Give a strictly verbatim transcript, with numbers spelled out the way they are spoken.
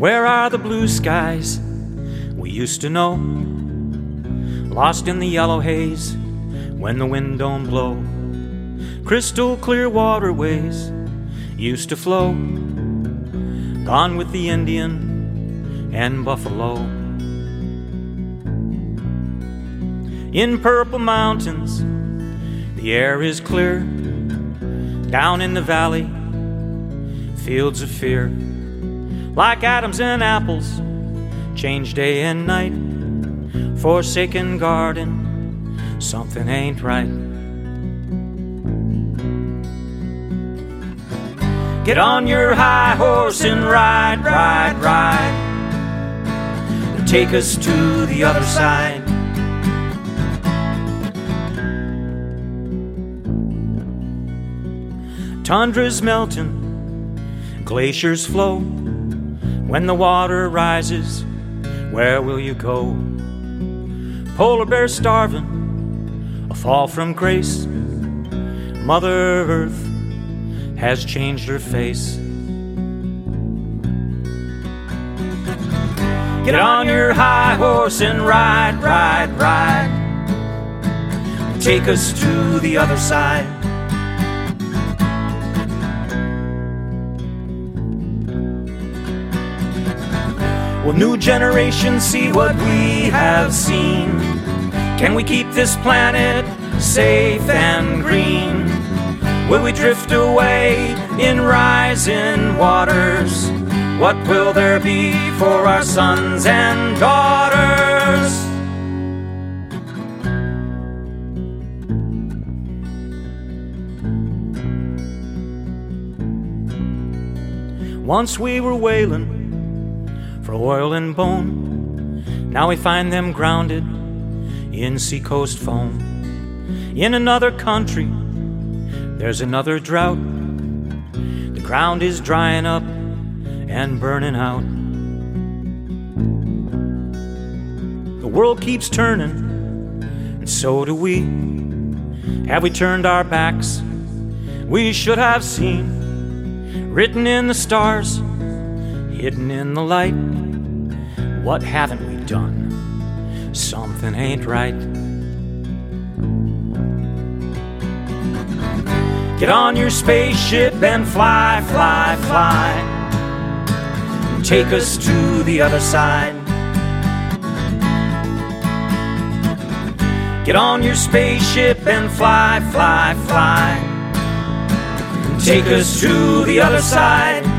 Where are the blue skies we used to know? Lost in the yellow haze when the wind don't blow. Crystal clear waterways used to flow, gone with the Indian and buffalo. In purple mountains the air is clear, down in the valley fields of fear, like atoms and apples change day and night. Forsaken garden, something ain't right. Get on your high horse and ride, ride, ride, and take us to the other side. Tundra's melting, glaciers flow. When the water rises, where will you go? Polar bear starving, a fall from grace. Mother Earth has changed her face. Get on your high horse and ride, ride, ride, take us to the other side. Will new generations see what we have seen? Can we keep this planet safe and green? Will we drift away in rising waters? What will there be for our sons and daughters? Once we were whaling for oil and bone, now we find them grounded in seacoast foam. In another country there's another drought, the ground is drying up and burning out. The world keeps turning, and so do we. Have we turned our backs? We should have seen, written in the stars, hidden in the light. What haven't we done? Something ain't right. Get on your spaceship and fly, fly, fly, take us to the other side. Get on your spaceship and fly, fly, fly, take us to the other side.